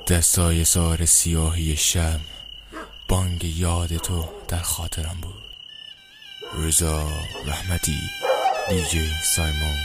دستای سار سیاهی شب، بانگ یاد تو در خاطرم بود. رضا رحمتی، دیجی سایمون.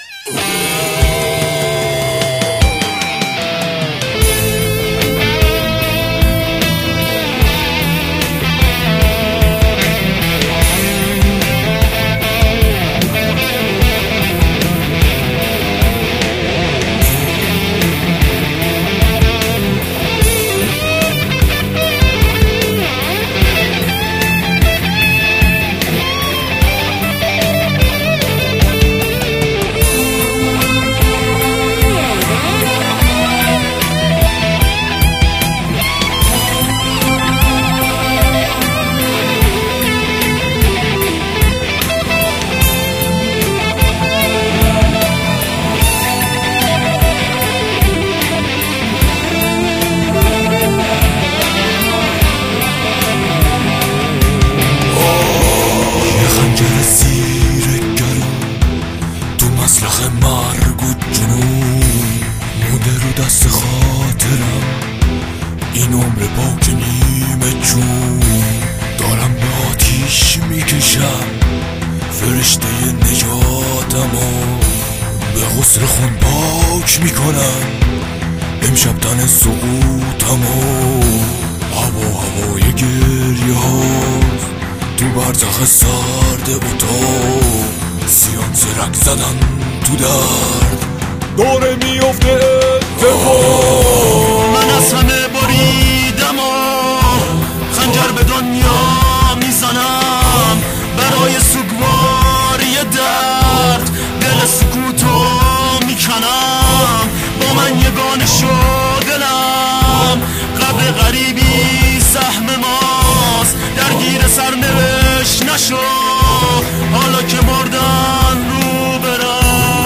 مرگ و جنون مونده رو دست خاطرم، این عمر پاک نیمه جون دارم به آتیش میکشم. فرشته نجاتمو به غسل خون پاک میکنم. امشب تن سقوطمو هوای گریه هاست تو برزخ سرد اتاق. سیان زرک زدن تو درد داره میفته اتفاق. من از همه بریدم و خنجر به دنیا میزنم برای سوگواری درد. دل سکوتو میکنم با من یگانه شو دلم. قبر غریبی سهم ماست درگیر سرنوشت نشو. حالا که مردن رو برم.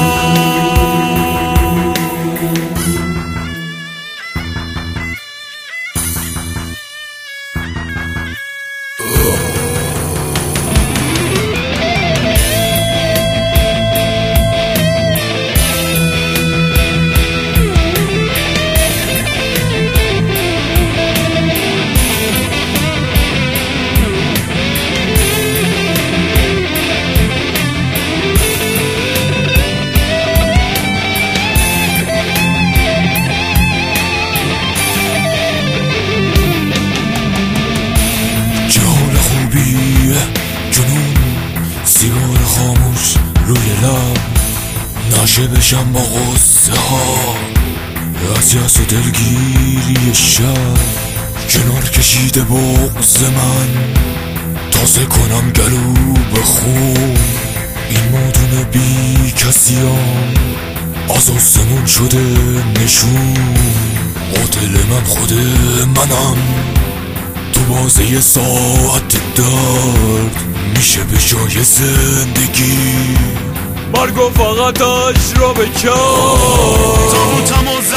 سیگار خاموش روی لب نشه بشم با غصه ها. از یأس و دلگیری شب کنار کشیده بغض من. تازه کنم گلو به خون این مادون بی کسیم. از آسمون شده نشون قاتل من خود منم. تو بازه ساعت درد میشه به جای زندگی مرگو فقط اجرا بکن. تابوتمو